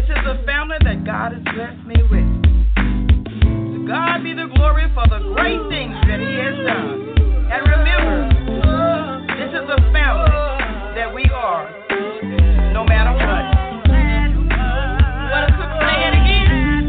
This is a family that God has blessed me with. To God be the glory for the great things that He has done. And remember, this is a family that we are, no matter what. Want to say it again?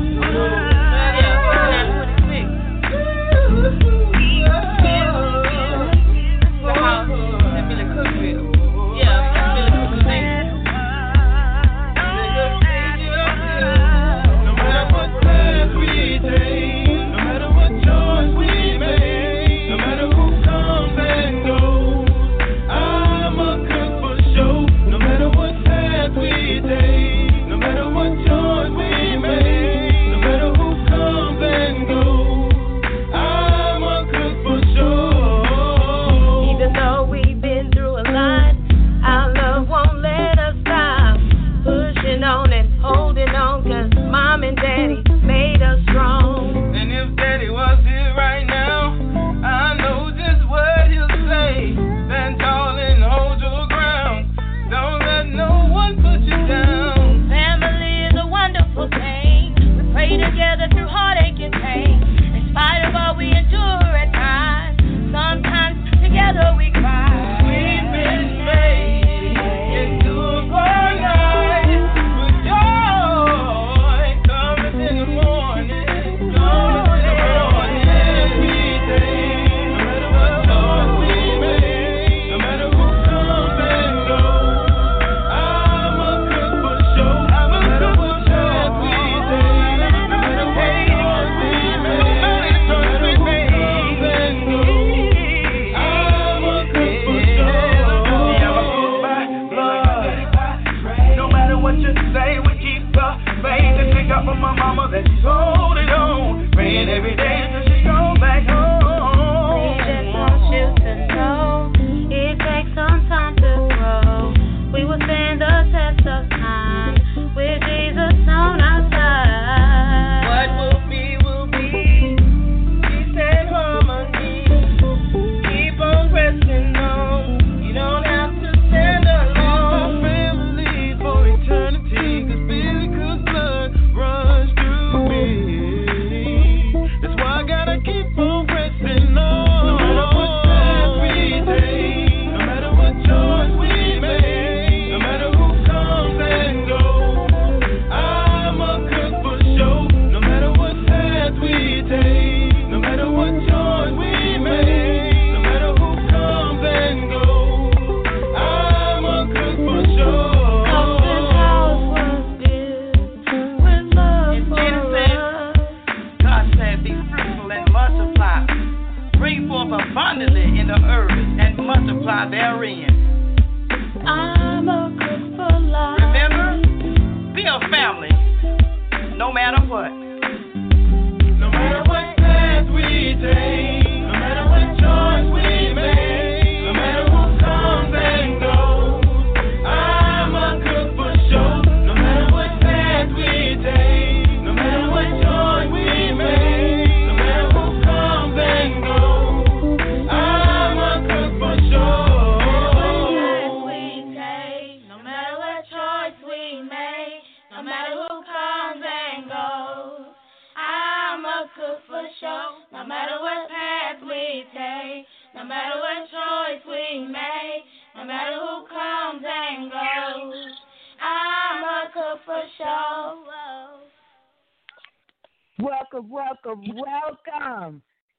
Welcome.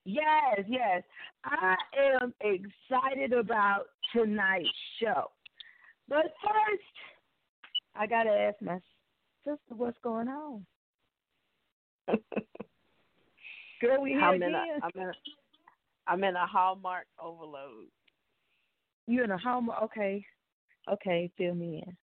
Yes. I am excited about tonight's show. But first, I got to ask my sister what's going on. Girl, we here again. I'm in a Hallmark overload. You in a Hallmark? Okay, fill me in.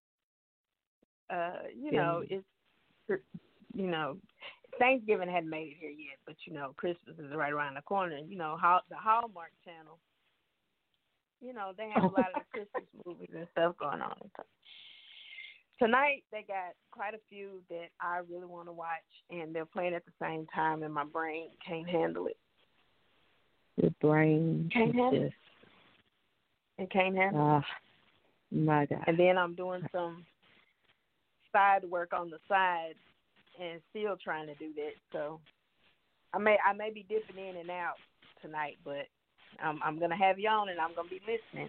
It's Thanksgiving hadn't made it here yet, but Christmas is right around the corner. And the Hallmark Channel. They have a lot of the Christmas movies and stuff going on. Tonight they got quite a few that I really want to watch, and they're playing at the same time, and my brain can't handle it. Your brain can't handle it. It can't handle it. My God. And then I'm doing side work on the side and still trying to do that. So I may be dipping in and out tonight, but I'm gonna have you on and I'm gonna be listening.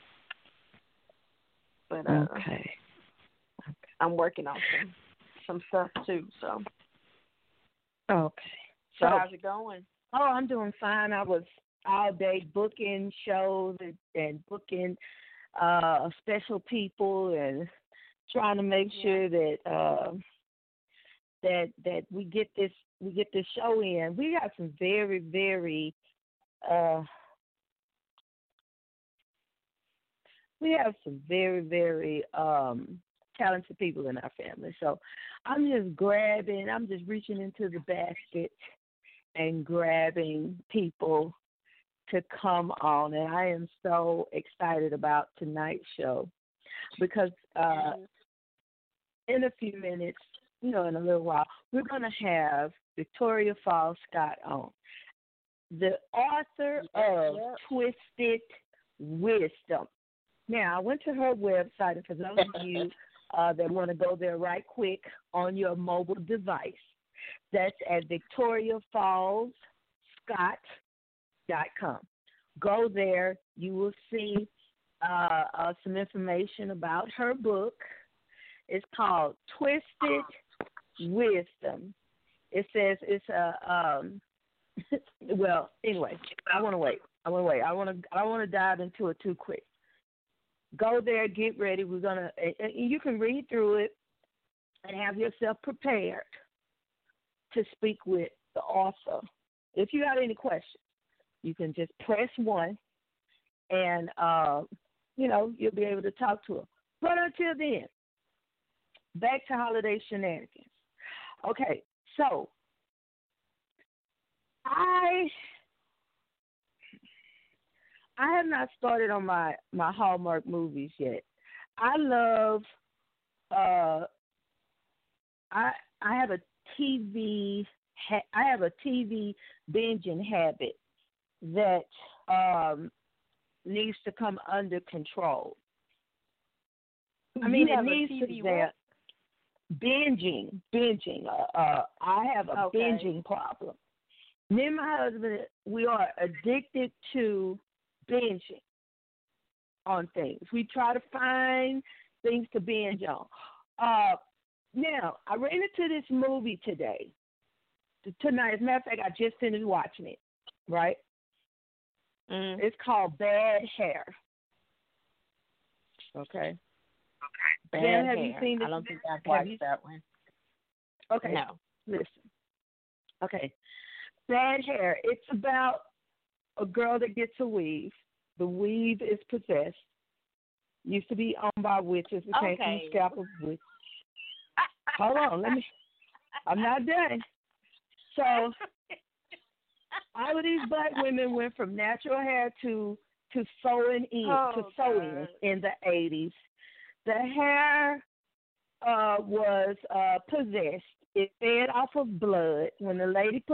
But okay. I'm working on some stuff too. So Okay. So how's it going? Oh, I'm doing fine. I was all day booking shows and booking special people and trying to make sure that that we get this show in. We got some very, very talented people in our family. So I'm just reaching into the basket and grabbing people to come on. And I am so excited about tonight's show because in a few minutes, in a little while, we're going to have Victoria Falls Scott on, the author of Twisted Wisdom. Now, I went to her website, and for those of you that want to go there right quick on your mobile device, that's at VictoriaFallsScott.com. Go there. You will see some information about her book. It's called Twisted Wisdom. It says it's well, anyway, I want to wait. I don't want to dive into it too quick. Go there, get ready. You can read through it and have yourself prepared to speak with the author. If you have any questions, you can just press 1 and, you'll be able to talk to her. But until then, back to holiday shenanigans. Okay, so I have not started on my Hallmark movies yet. I love I have a TV binging habit that needs to come under control. I mean, it needs to be binging. I have a binging problem. Me and my husband, we are addicted to binging on things. We try to find things to binge on. Now, I ran into this movie tonight. As a matter of fact, I just finished watching it, right? It's called Bad Hair. Okay. Bad Jen, Hair. You seen this? I don't think I've watched that one. Okay. No. Listen. Okay. Bad Hair. It's about a girl that gets a weave. The weave is possessed. Used to be owned by witches. It came from the scalp of witches. Hold on. I'm not done. So all of these black women went from natural hair to sewing in the 80s. The hair was possessed. It fed off of blood. When the lady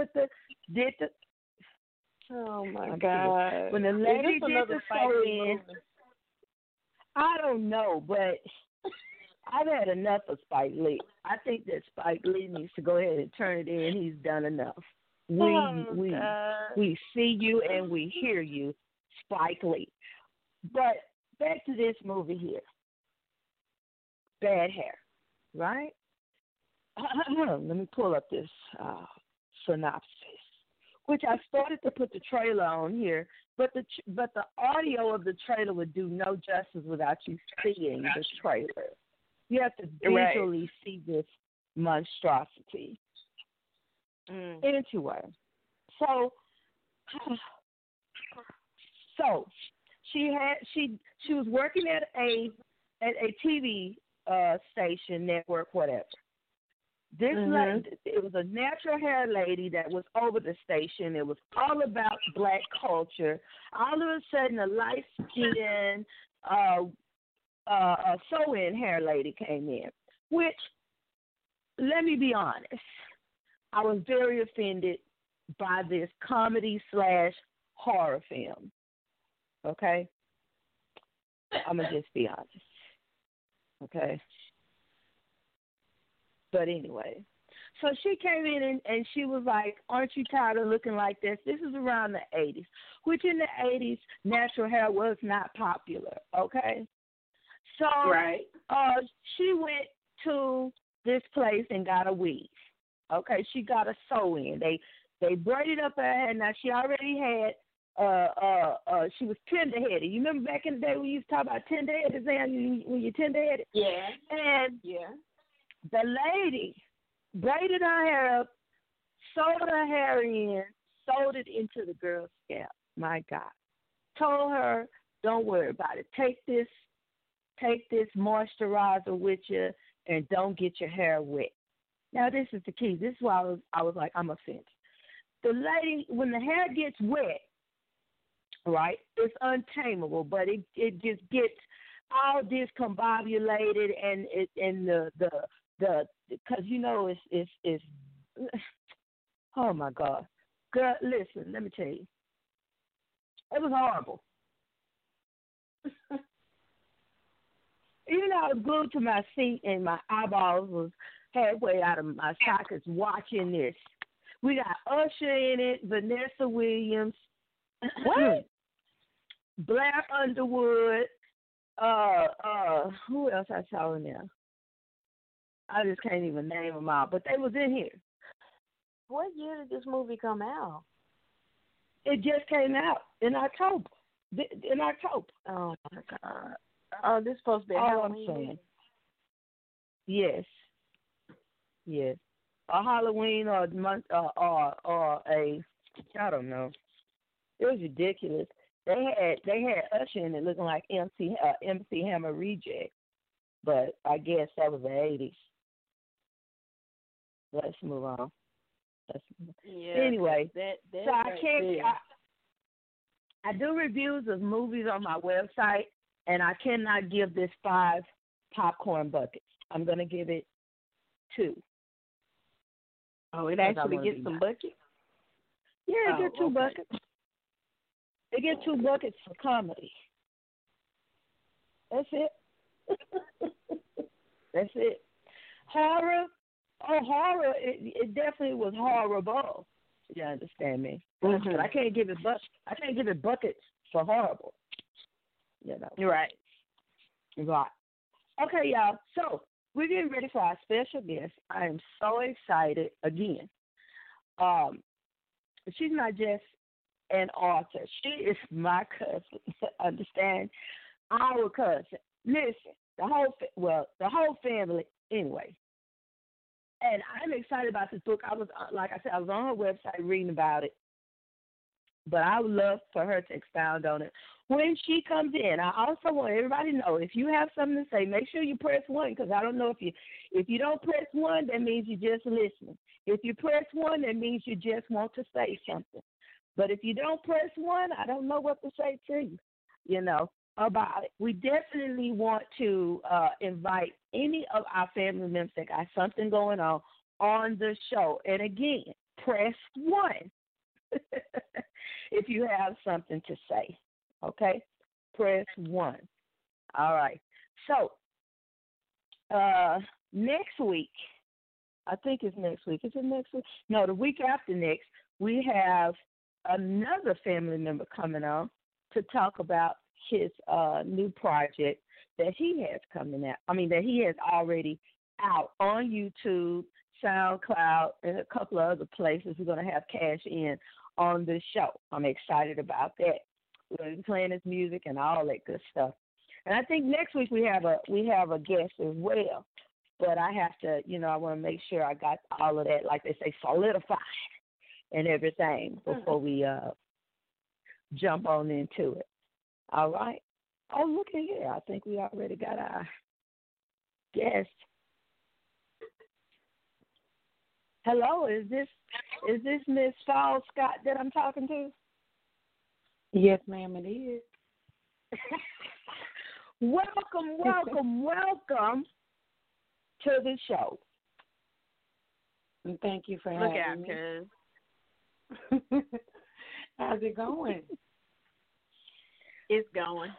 oh my God! When the lady did the sew-in, I don't know, but I've had enough of Spike Lee. I think that Spike Lee needs to go ahead and turn it in. He's done enough. We see you and we hear you, Spike Lee. But back to this movie here. Bad Hair, right? Let me pull up this synopsis, which I started to put the trailer on here, but the audio of the trailer would do no justice without you seeing the trailer. You have to visually see this monstrosity. Anyway, so she was working at a TV station, network, whatever. This lady, it was a natural hair lady that was over the station. It was all about black culture. All of a sudden, a light-skinned sew-in hair lady came in, which, let me be honest, I was very offended by this comedy/horror film. Okay? I'm going to just be honest. Okay? But anyway, so she came in and she was like, "Aren't you tired of looking like this?" This is around the 80s, which in the 80s, natural hair was not popular. Okay, so Right. she went to this place and got a weave. Okay, she got a sew in. They braided up her hair. Now she already had she was tender headed. You remember back in the day when you used to talk about tender headed, when you're tender headed? Yeah. And Yeah. the lady braided her hair up, sewed her hair in, sewed it into the girl's scalp. My God. Told her, don't worry about it. Take this moisturizer with you and don't get your hair wet. Now this is the key. This is why I was like, I'm offended. The lady, when the hair gets wet, right, it's untamable, but it just gets all discombobulated and the because you know it's oh my God, girl, listen, let me tell you, it was horrible. You know, I was glued to my seat and my eyeballs was halfway out of my sockets watching this. We got Usher in it, Vanessa Williams, What? Blair Underwood, who else I saw in there? I just can't even name them all, but they was in here. What year did this movie come out? It just came out in October. In October. Oh my God. Oh, this is supposed to be a Halloween movie. Yes. Yes. A Halloween or a I don't know. It was ridiculous. They had Usher in it looking like MC Hammer reject, but I guess that was the 80s. Let's move on. Yeah. Anyway, that so I can't. I do reviews of movies on my website, and I cannot give this 5 popcorn buckets. I'm going to give it 2. Oh, it actually gets some buckets? Yeah, it gets 2 buckets. They get 2 buckets for comedy. That's it. That's it. Horror. Oh, horror. It definitely was horrible. You understand me? Mm-hmm. But I can't give it buckets for horrible. You know. You're right. Right. Okay, y'all. So we're getting ready for our special guest. I am so excited again. She's not just an author. She is my cousin. Understand? Our cousin. Listen, the whole family. Anyway. And I'm excited about this book. I was on her website reading about it. But I would love for her to expound on it when she comes in. I also want everybody to know, if you have something to say, make sure you press 1, because I don't know if you don't press 1, that means you're just listening. If you press 1, that means you just want to say something. But if you don't press 1, I don't know what to say to you, about it. We definitely want to invite any of our family members that got something going on the show. And again, press 1. If you have something to say, okay? Press 1. All right. So, next week, I think it's next week. Is it next week? No, the week after next, we have another family member coming on to talk about his new project that he has coming out. That he has already out on YouTube, SoundCloud, and a couple of other places. We're going to have Cash in on the show. I'm excited about that. We're going to be playing his music and all that good stuff. And I think next week we have a guest as well. But I have to, I want to make sure I got all of that, like they say, solidified and everything before we jump on into it. All right. Oh, look at here. I think we already got our guest. Hello, is this Miss Fall Scott that I'm talking to? Yes, ma'am, it is. Welcome to the show. And thank you for having me. How's it going? It's going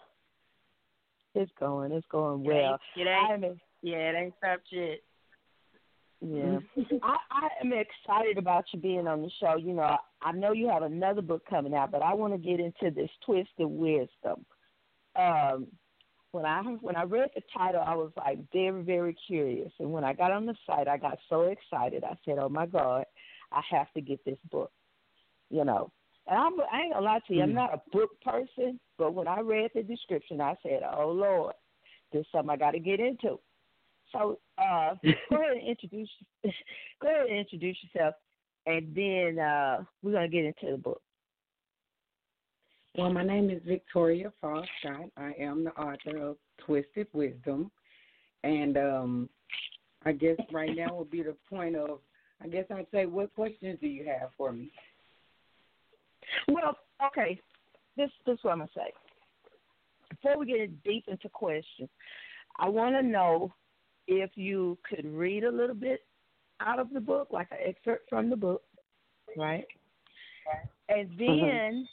well. It ain't stopped yet. Yeah. I am excited about you being on the show. You know, I know you have another book coming out, but I want to get into this Twisted Wisdom. When I read the title, I was like very, very curious. And when I got on the site, I got so excited. I said, oh, my God, I have to get this book, you know. And I ain't going to lie to you, I'm not a book person, but when I read the description, I said, oh, Lord, this is something I got to get into. So go ahead and introduce yourself, and then we're going to get into the book. Well, my name is Victoria Fall Scott. I am the author of Twisted Wisdom. And I guess right now would be the point of, I guess I'd say, what questions do you have for me? Well, okay, this is what I'm going to say. Before we get deep into questions, I want to know if you could read a little bit out of the book, like an excerpt from the book, right? And then,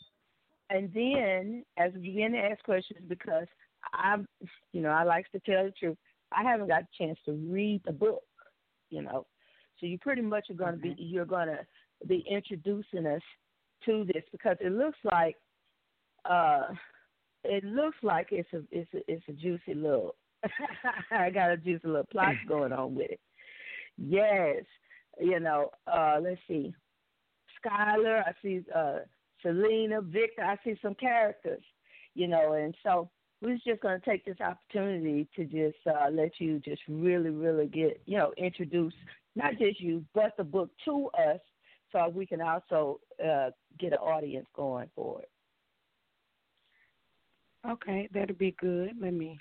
as we begin to ask questions, because I like to tell the truth, I haven't got a chance to read the book, you know. So you pretty much are going to you're going to be introducing us to this, because it looks like it's a juicy little. I got a juicy little plot going on with it. Yes, you know. Let's see, Skylar. I see Selena, Victor. I see some characters, you know, and so we're just going to take this opportunity to just let you just really, really get, you know, introduce not just you, but the book to us, so we can also get an audience going for it. Okay, that'll be good. Let me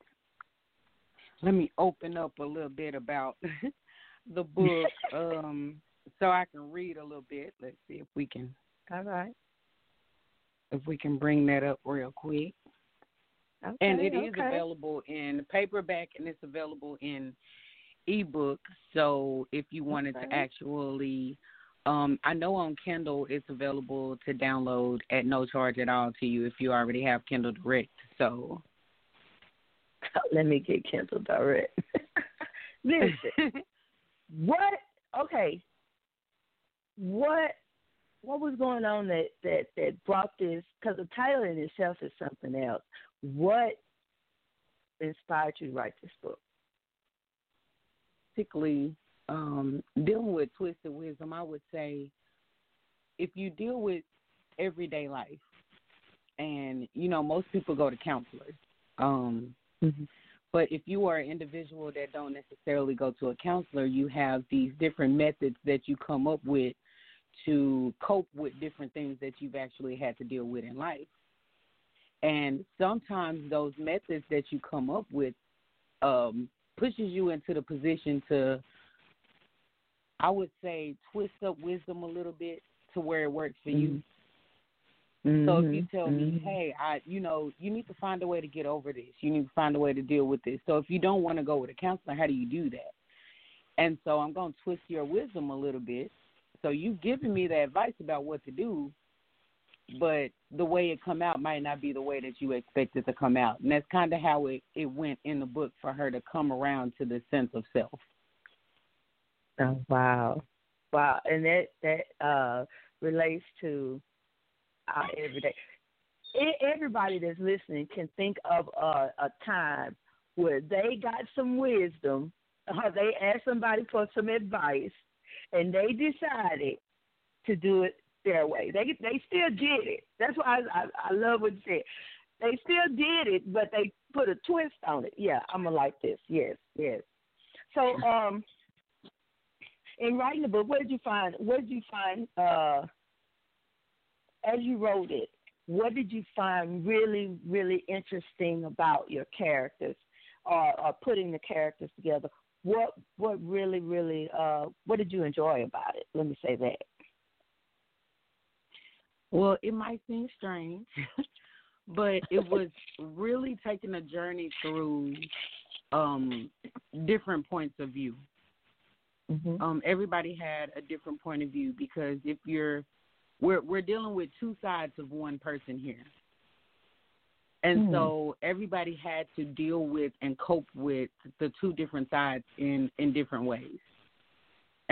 open up a little bit about the book so I can read a little bit. Let's see if we can. All right. If we can bring that up real quick. Okay, and it is available in paperback, and it's available in ebook. So if you wanted to actually, I know on Kindle it's available to download at no charge at all to you if you already have Kindle Direct. So let me get Kindle Direct. Listen, what was going on that brought this? Because the title in itself is something else. What inspired you to write this book? Particularly dealing with Twisted Wisdom, I would say if you deal with everyday life, and, you know, most people go to counselors, but if you are an individual that don't necessarily go to a counselor, you have these different methods that you come up with to cope with different things that you've actually had to deal with in life. And sometimes those methods that you come up with pushes you into the position to, I would say, twist up wisdom a little bit to where it works for you. So if you tell me, hey, you need to find a way to get over this. You need to find a way to deal with this. So if you don't want to go with a counselor, how do you do that? And so I'm going to twist your wisdom a little bit. So you've given me the advice about what to do, but the way it come out might not be the way that you expect it to come out. And that's kind of how it went in the book for her to come around to the sense of self. Oh, wow. Wow. And that relates to our everyday. Everybody that's listening can think of a time where they got some wisdom, they asked somebody for some advice, and they decided to do it their way. They still did it. That's why I love what you said. They still did it, but they put a twist on it. Yeah, I'm gonna like this. Yes. So, in writing the book, what did you find? As you wrote it, what did you find really, really interesting about your characters, or putting the characters together? What really, really, what did you enjoy about it? Let me say that. Well, it might seem strange, but it was really taking a journey through different points of view. Everybody had a different point of view, because if we're dealing with two sides of one person here. And so everybody had to deal with and cope with the two different sides in different ways.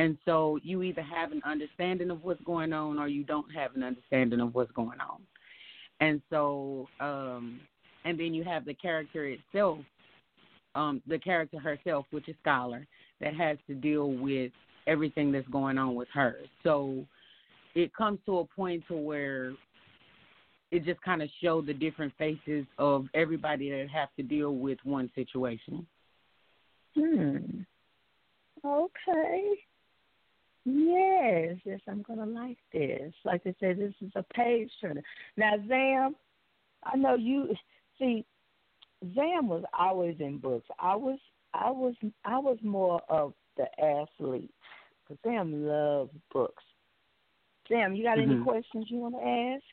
And so you either have an understanding of what's going on or you don't have an understanding of what's going on. And so, and then you have the character itself, the character herself, which is Scholar, that has to deal with everything that's going on with her. So it comes to a point to where it just kind of shows the different faces of everybody that have to deal with one situation. Okay. Yes, I'm going to like this. Like they say, this is a page turner. Now, Zam, I know you, see, Zam was always in books. I was more of the athlete, because Zam loves books. Zam, you got any questions you want to ask?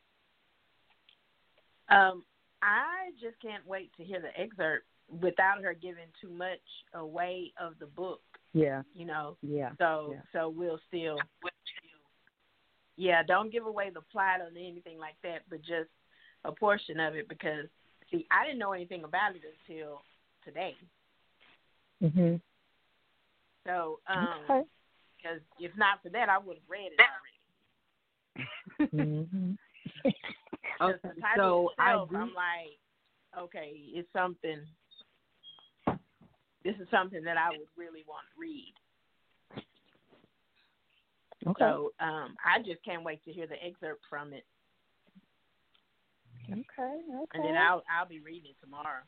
I just can't wait to hear the excerpt without her giving too much away of the book. Yeah. You know? Yeah. So we'll still, don't give away the plot or anything like that, but just a portion of it, because, see, I didn't know anything about it until today. So, because if not for that, I would have read it already. Okay, the title itself, I'm like, okay, it's something. This is something that I would really want to read. Okay. So I just can't wait to hear the excerpt from it. Okay. And then I'll be reading it tomorrow.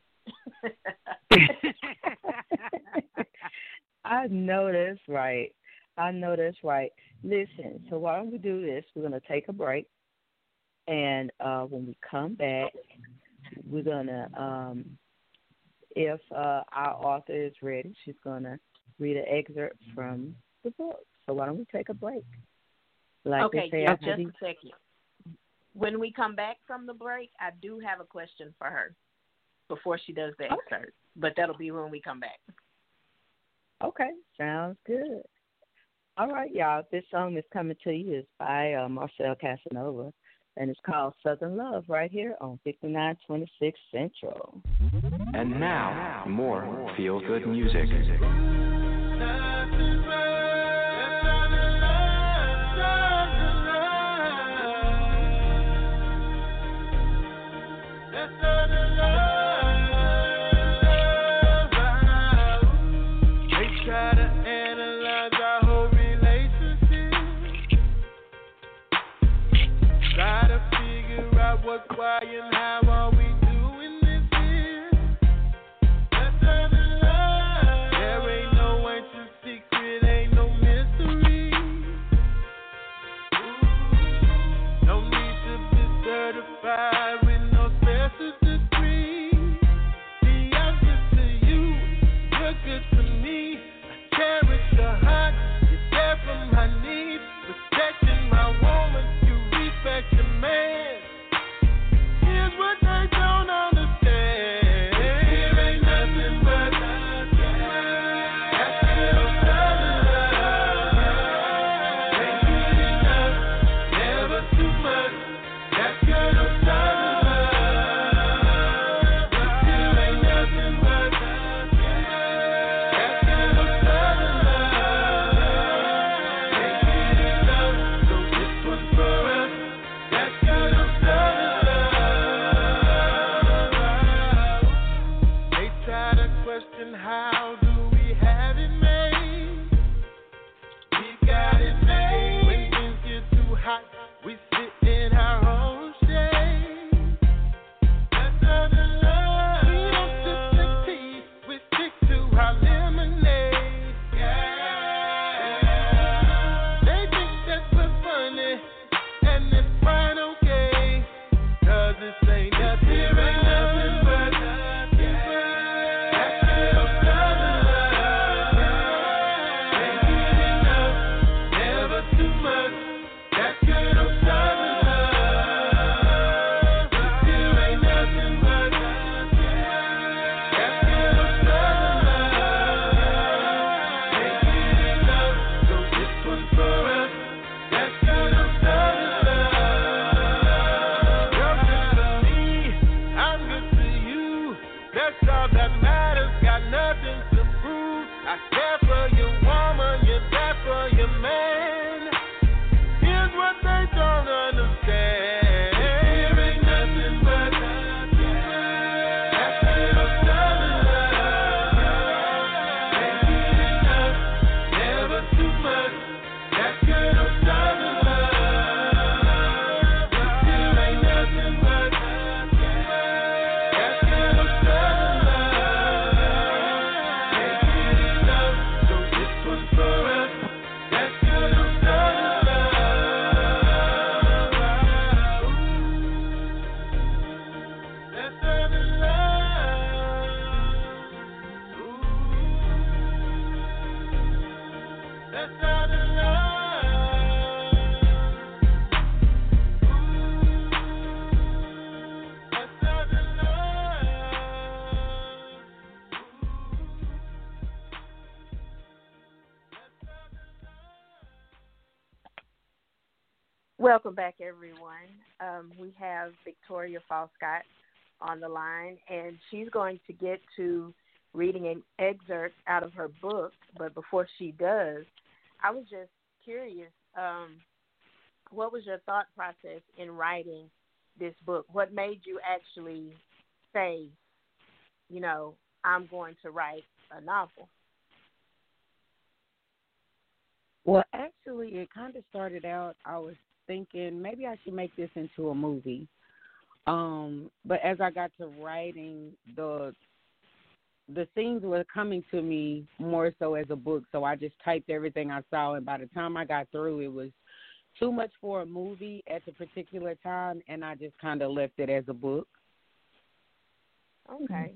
I know that's right. Listen, so why don't we do this? We're going to take a break. And when we come back, we're going to, if our author is ready, she's going to read an excerpt from the book. So why don't we take a break? Okay, just a second. When we come back from the break, I do have a question for her before she does the excerpt. But that'll be when we come back. Okay, sounds good. All right, y'all. This song is coming to you is by Marcel Casanova, and it's called Southern Love right here on 5926 Central. And now, more feel-good music. What's why and how are we doing this here? There ain't no ancient secret, ain't no mystery. No need to be certified with no special degree. See, I'm good to you, you're good to me. I cherish your heart, you're there for my needs. Protecting my woman, you respect your man. What they don't understand. Here ain't nothing but love. That's good Southern love. Ain't good enough, never too much. That's good Southern love. Here ain't nothing but love. That's good Southern love. Ain't good enough, so this one's for us. That's good Southern love. How do we have it made? We got it made. When things get too hot, we sit in our own shade. That's Southern love. We don't sip the tea, we stick to our lemonade. Yeah. They think that we're funny, and it's quite okay. 'Cause this ain't nothing, here ain't nothing but love. Too much, that's good, I'm sorry. saw the love. Ooh, I saw the Welcome back, everyone. We have Victoria Falscott on the line, and she's going to get to reading an excerpt out of her book. But before she does, I was just curious, what was your thought process in writing this book? What made you actually say, you know, I'm going to write a novel? Well, actually, it kind of started out, I was thinking maybe I should make this into a movie. But as I got to writing, the scenes were coming to me more so as a book, so I just typed everything I saw, and by the time I got through, it was too much for a movie at the particular time, and I just kind of left it as a book. Okay.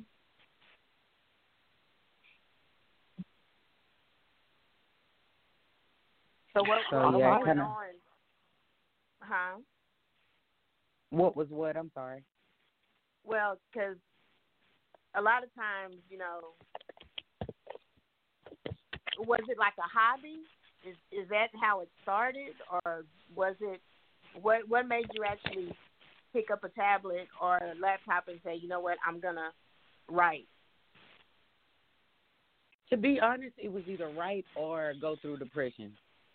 So what was going on? Huh? What was what? I'm sorry. Well, because a lot of times, you know, was it like a hobby? Is that how it started, or was it what made you actually pick up a tablet or a laptop and say, you know what, I'm gonna write? To be honest, it was either write or go through depression.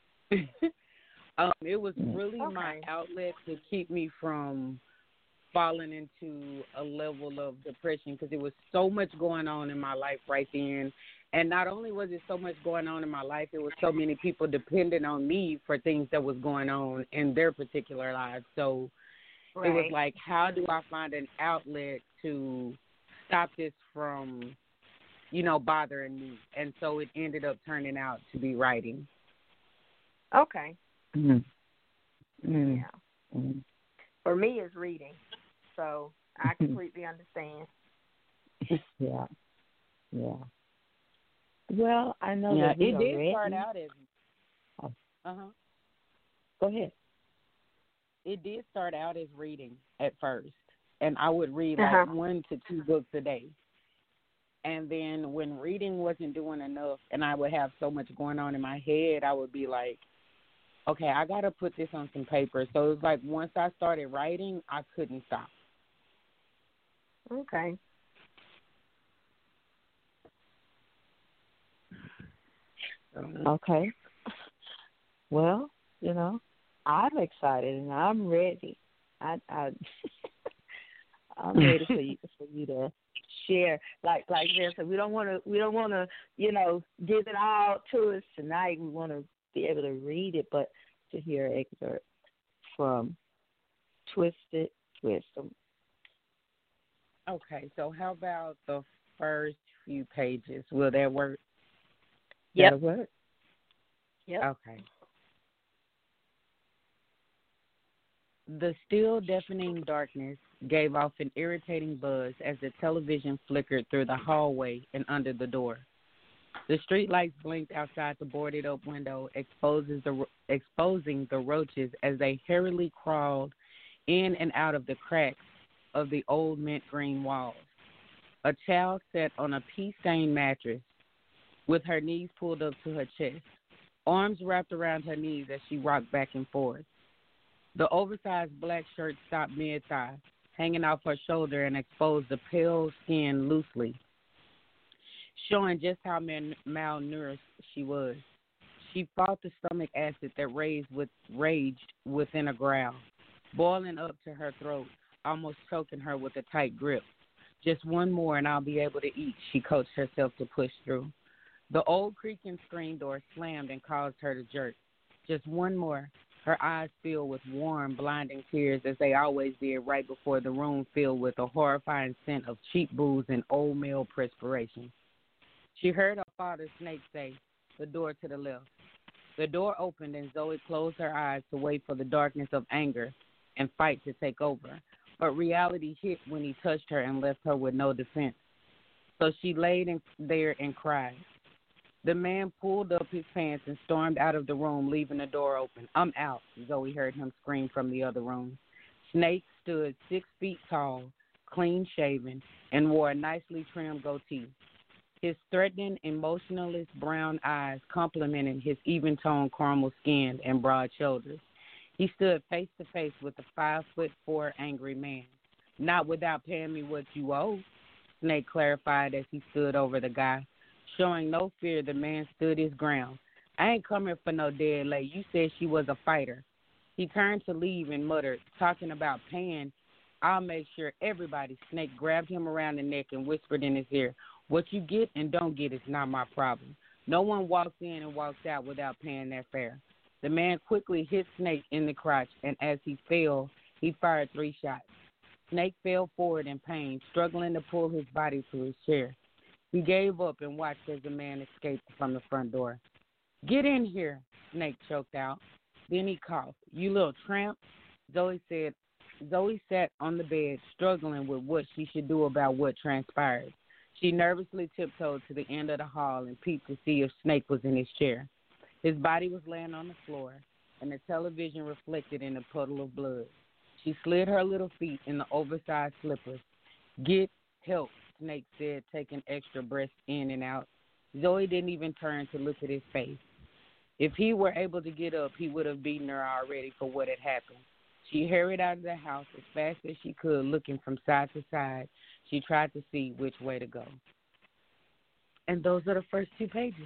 It was really my outlet to keep me from falling into a level of depression, because it was so much going on in my life right then. And not only was it so much going on in my life, it was so many people depending on me for things that was going on in their particular lives. So It was like, how do I find an outlet to stop this from, you know, bothering me? And so it ended up turning out to be writing. Okay. Mm-hmm. Mm-hmm. Yeah. Mm-hmm. For me, it's reading. So I completely understand. Yeah. Yeah. Well, I know Yeah, that we it are did ready. start out as. Go ahead. It did start out as reading at first, and I would read like 1 to 2 books a day. And then when reading wasn't doing enough, and I would have so much going on in my head, I would be like, okay, I got to put this on some paper. So it was like once I started writing, I couldn't stop. Okay. Okay. Well, you know, I'm excited and I'm ready. I'm ready for you to share. Like this, we don't want to, you know, give it all to us tonight. We want to be able to read it, but to hear an excerpt from Twisted Wisdom. Okay, so how about the first few pages? Will that work? Yep. That'll work. Yep. Okay. The still deafening darkness gave off an irritating buzz as the television flickered through the hallway and under the door. The street lights blinked outside the boarded-up window, exposing the roaches as they hurriedly crawled in and out of the cracks of the old mint green walls. A child sat on a pea-stained mattress with her knees pulled up to her chest, arms wrapped around her knees as she rocked back and forth. The oversized black shirt stopped mid-thigh, hanging off her shoulder, and exposed the pale skin loosely, showing just how malnourished she was. She fought the stomach acid that raged within a growl, boiling up to her throat, almost choking her with a tight grip. Just one more and I'll be able to eat, she coaxed herself to push through. The old creaking screen door slammed and caused her to jerk. Just one more. Her eyes filled with warm, blinding tears, as they always did right before the room filled with a horrifying scent of cheap booze and old male perspiration. She heard her father Snake say, "The door to the left." The door opened and Zoe closed her eyes to wait for the darkness of anger and fight to take over. But reality hit when he touched her and left her with no defense. So she laid there and cried. The man pulled up his pants and stormed out of the room, leaving the door open. "I'm out," Zoe heard him scream from the other room. Snake stood 6 feet tall, clean-shaven, and wore a nicely trimmed goatee. His threatening, emotionless brown eyes complemented his even-toned caramel skin and broad shoulders. He stood face-to-face with the 5'4" angry man. "Not without paying me what you owe," Snake clarified as he stood over the guy. Showing no fear, the man stood his ground. "I ain't coming for no dead lady. You said she was a fighter." He turned to leave and muttered, "Talking about paying, I'll make sure everybody." Snake grabbed him around the neck and whispered in his ear, "What you get and don't get is not my problem. No one walks in and walks out without paying their fare." The man quickly hit Snake in the crotch, and as he fell, he fired 3 shots. Snake fell forward in pain, struggling to pull his body to his chair. He gave up and watched as the man escaped from the front door. "Get in here," Snake choked out. Then he coughed. "You little tramp," Zoe said. Zoe sat on the bed, struggling with what she should do about what transpired. She nervously tiptoed to the end of the hall and peeped to see if Snake was in his chair. His body was laying on the floor, and the television reflected in a puddle of blood. She slid her little feet in the oversized slippers. "Get help," Snake said, taking extra breaths in and out. Zoe didn't even turn to look at his face. If he were able to get up, he would have beaten her already for what had happened. She hurried out of the house as fast as she could, looking from side to side. She tried to see which way to go. And those are the first 2 pages.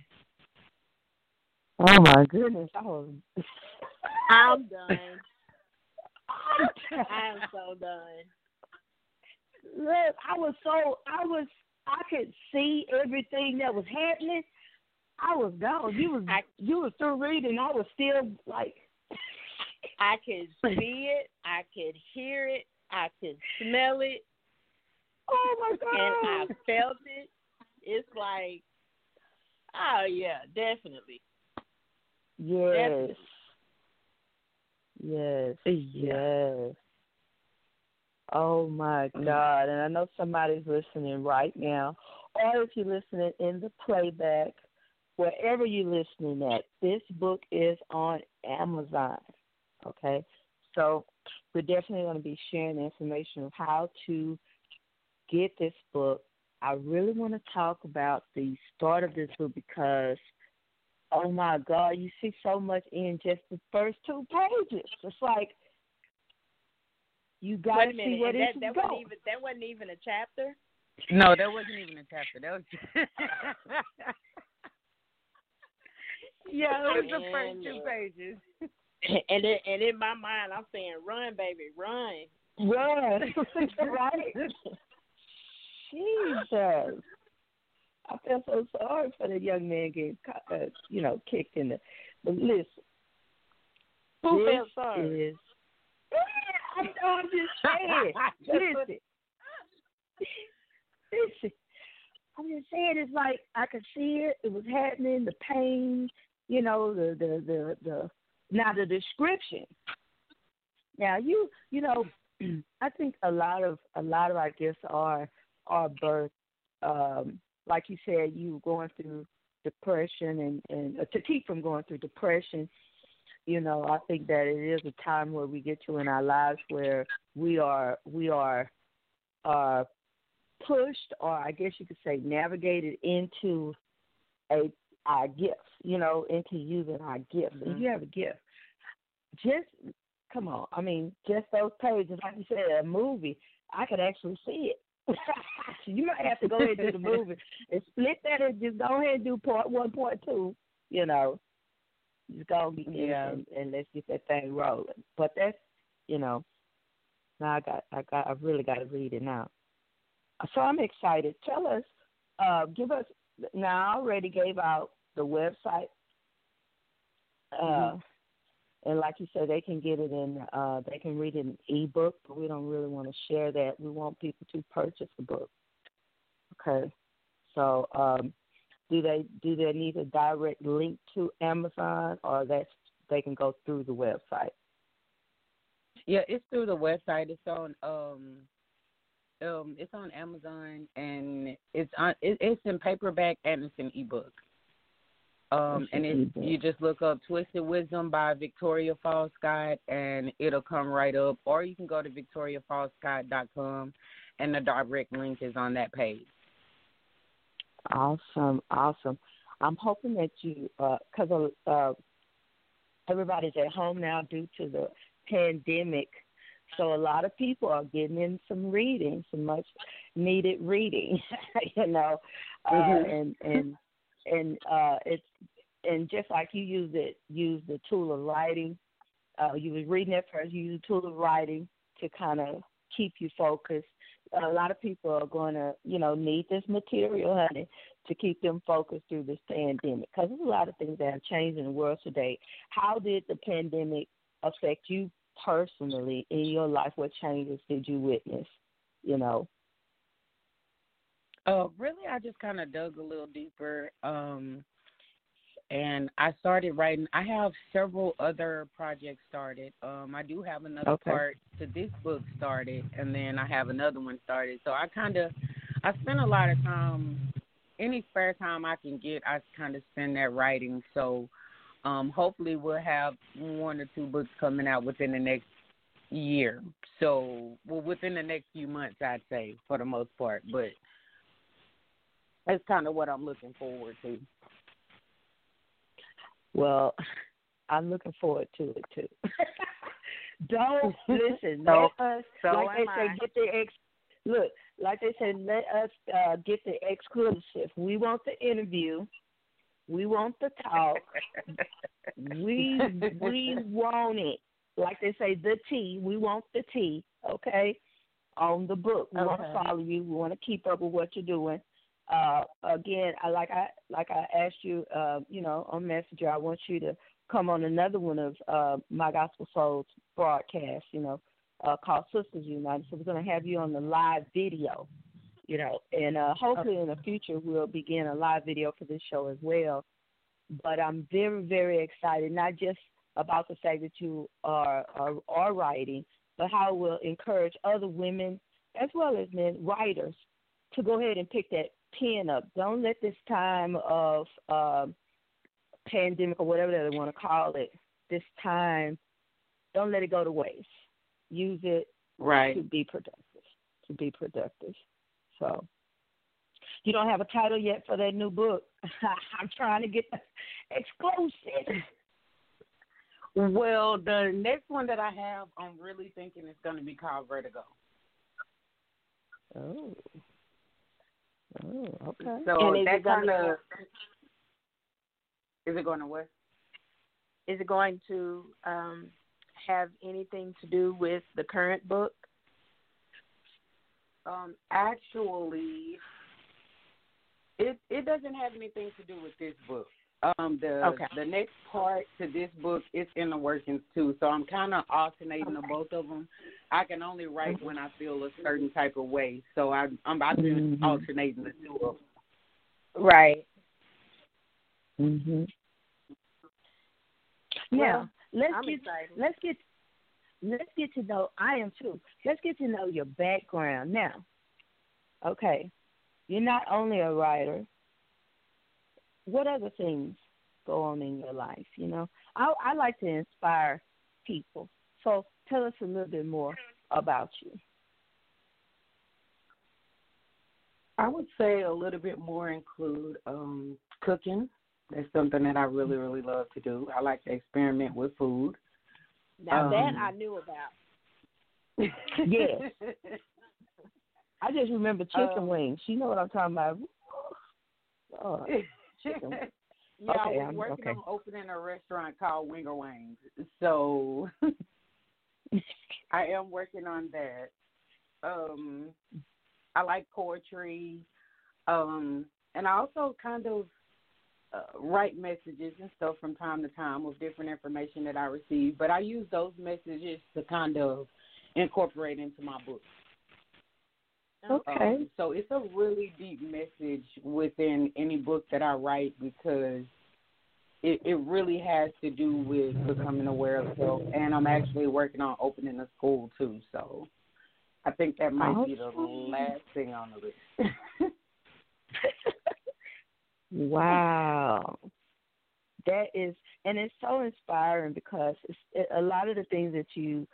Oh my goodness! I'm done. I am so done. Look, I could see everything that was happening. I was gone. You was through reading. I was still like. I could see it. I could hear it. I could smell it. Oh my God! And I felt it. It's like, oh yeah, definitely. Yes. Definitely. Yes. Oh my God! And I know somebody's listening right now, or if you're listening in the playback, wherever you're listening at, this book is on Amazon. Okay, so we're definitely going to be sharing information of how to get this book. I really want to talk about the start of this book because, oh my God, you see so much in just the first 2 pages. It's like you got to see where this is going. That wasn't even a chapter? No, that wasn't even a chapter. That was yeah, it was the first 2 pages. And in my mind, I'm saying, "Run, baby, run." Run. Right? Jesus. I feel so sorry for the young man getting, kicked in the. But listen. Who feels sorry? I'm just saying. Listen. I'm just saying, it's like I could see it. It was happening. The pain. The now the description. Now I think a lot of our gifts are birth. Like you said, you going through depression and to keep from going through depression. I think that it is a time where we get to in our lives where we are pushed, or I guess you could say navigated into our gifts, into using our gifts. Mm-hmm. And you have a gift. Just, come on. I mean, just those pages, like you said, a movie, I could actually see it. You might have to go ahead and do the movie and split that and just go ahead and do part 1, part 2, Just go and let's get that thing rolling. But that's, now I've really got to read it now. So I'm excited. Tell us, give us, now I already gave out the website. And like you said, they can get it they can read it in ebook, but we don't really want to share that. We want people to purchase the book. Okay. So do they need a direct link to Amazon, or they can go through the website? Yeah, it's through the website. It's on Amazon, and it's in paperback and it's in ebook. And you just look up Twisted Wisdom by Victoria Falls Scott, and it'll come right up. Or you can go to victoriafallscott.com, and the direct link is on that page. Awesome. I'm hoping that you, because everybody's at home now due to the pandemic, so a lot of people are getting in some reading, some much needed reading, and it's and just like you use the tool of writing. You was reading it first. You use the tool of writing to kind of keep you focused. A lot of people are going to, need this material, honey, to keep them focused through this pandemic. Because there's a lot of things that have changed in the world today. How did the pandemic affect you personally in your life? What changes did you witness? Really, I just kind of dug a little deeper, and I started writing. I have several other projects started. I do have another part to this book started, and then I have another one started. So I spend a lot of time, any spare time I can get, I kind of spend that writing. So hopefully we'll have 1 or 2 books coming out within the next year. So, within the next few months, I'd say, for the most part. But that's kind of what I'm looking forward to. Well, I'm looking forward to it too. Don't listen. Let us, like they say, get the like they said, let us get the exclusive. We want the interview. We want the talk. we want it. Like they say, the tea. We want the tea. Okay, on the book. We want to follow you. We want to keep up with what you're doing. Again, I asked you, on Messenger, I want you to come on another one of My Gospel Souls broadcasts, called Sisters United. So we're going to have you on the live video, and hopefully in the future we'll begin a live video for this show as well. But I'm very, very excited, not just about the fact that you are writing, but how it will encourage other women as well as men, writers, to go ahead and pick that pen up. Don't let this time of pandemic or whatever they want to call it, this time, don't let it go to waste. Use it to be productive. So you don't have a title yet for that new book. I'm trying to get the exclusive. Well, the next one that I have, I'm really thinking it's going to be called Vertigo. Oh, okay. So that kind of, is it going to what? Is it going to have anything to do with the current book? Actually, it doesn't have anything to do with this book. The next part to this book is in the workings too, so I'm kind of alternating the both of them. I can only write when I feel a certain type of way, so I'm alternating the two of them. Right. Mhm. Now let's get to know. I am too. Let's get to know your background now. Okay, you're not only a writer. What other things go on in your life? I like to inspire people. So tell us a little bit more about you. I would say a little bit more include cooking. That's something that I really, really love to do. I like to experiment with food. Now that I knew about. Yes. I just remember chicken wings. You know what I'm talking about? Oh. Yeah, I was working on opening a restaurant called Winger Wings. So I am working on that. I like poetry. And I also kind of write messages and stuff from time to time with different information that I receive. But I use those messages to kind of incorporate into my book. Okay. So it's a really deep message within any book that I write because it really has to do with becoming aware of self. And I'm actually working on opening a school too. So I think that might be the last thing on the list. Wow. that is, and it's so inspiring because a lot of the things that you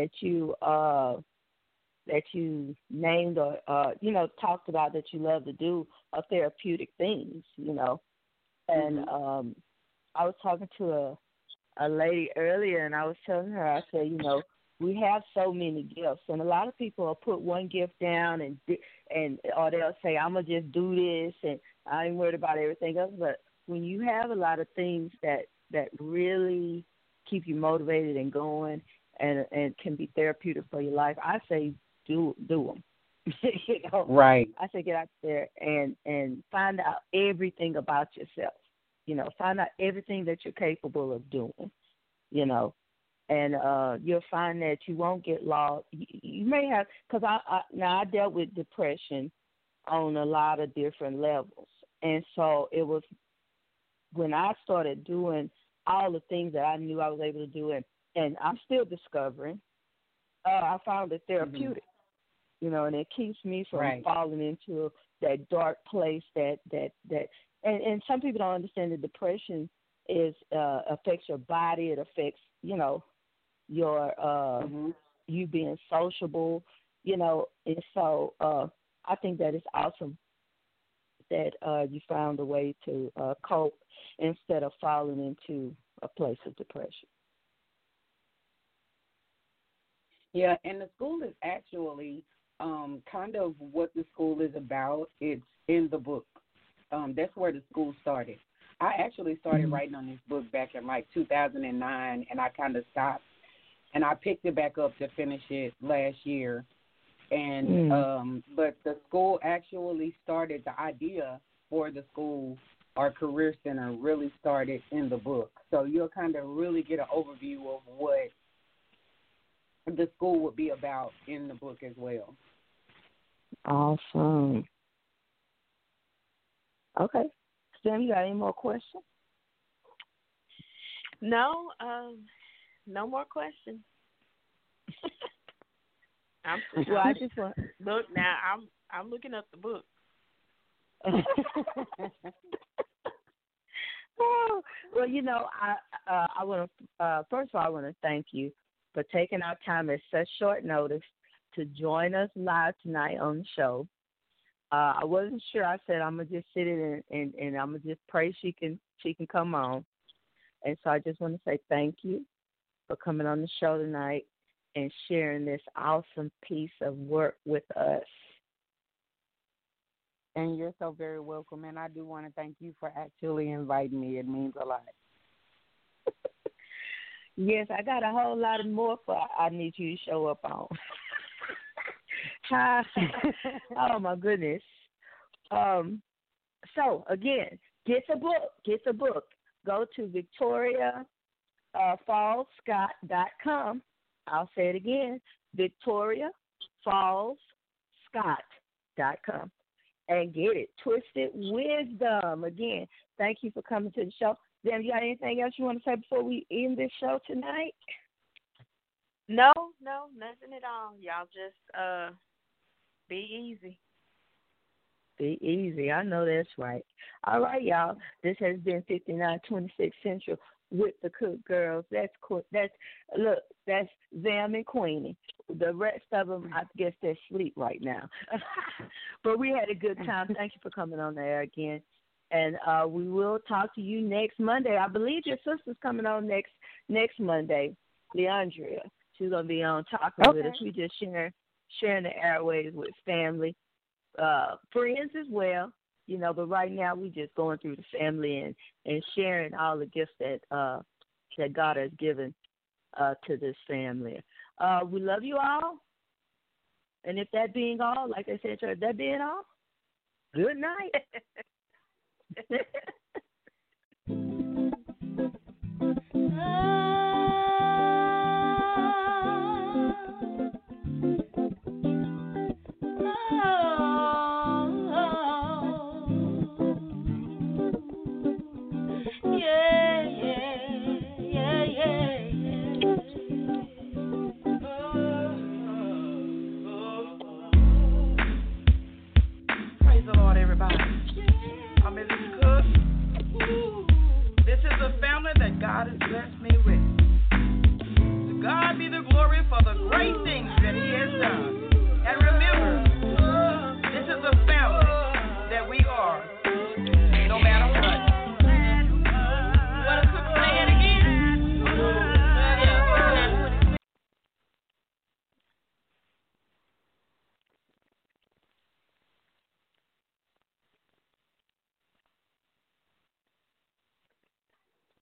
named or talked about that you love to do are therapeutic things, And I was talking to a lady earlier, and I was telling her, I said, we have so many gifts, and a lot of people will put one gift down and or they'll say, I'm gonna just do this, and I ain't worried about everything else. But when you have a lot of things that really keep you motivated and going, and can be therapeutic for your life, I say do them. Right. I say get out there and find out everything about yourself. Find out everything that you're capable of doing. And you'll find that you won't get lost. You may have, because I dealt with depression on a lot of different levels. And so it was when I started doing all the things that I knew I was able to do, and I'm still discovering, I found it therapeutic, and it keeps me from falling into that dark place and some people don't understand that depression affects your body. It affects, your you being sociable, and so I think that it's awesome that you found a way to cope instead of falling into a place of depression. Yeah, and the school is actually kind of what the school is about. It's in the book. That's where the school started. I actually started writing on this book back in 2009, and I kind of stopped. And I picked it back up to finish it last year. And but the school actually started, the idea for the school, our career center, really started in the book. So you'll kind of really get an overview of what the school would be about in the book as well. Awesome. Okay. Sam, you got any more questions? No, no more questions. I just want look now. I'm looking up the book. Well, I want to first of all, I want to thank you for taking our time at such short notice to join us live tonight on the show. I wasn't sure. I said I'm gonna just sit in and I'm gonna just pray she can come on. And so I just want to say thank you for coming on the show tonight and sharing this awesome piece of work with us. And you're so very welcome. And I do want to thank you for actually inviting me. It means a lot. Yes, I got a whole lot of more I need you to show up on. Oh, my goodness. So, again, get the book. Go to VictoriaFallsScott.com. I'll say it again, VictoriaFallsScott.com. And get it. Twisted Wisdom. Again, thank you for coming to the show. Then, you got anything else you want to say before we end this show tonight? No, nothing at all. Y'all just be easy. Be easy. I know that's right. All right, y'all. This has been 5926 Central with the Cook Girls. That's Zam and Queenie. The rest of them, I guess they're asleep right now. But we had a good time. Thank you for coming on the air again. And we will talk to you next Monday. I believe your sister's coming on next Monday, Leandria. She's going to be on talking with us. We just sharing the airways with family, friends as well, but right now we just going through the family and sharing all the gifts that God has given to this family. We love you all. And if that being all, like I said, if that being all, good night. Praise the Lord, everybody. I'm Mrs. Cook. This is a family. God has blessed me with. To God be the glory for the great things that He has done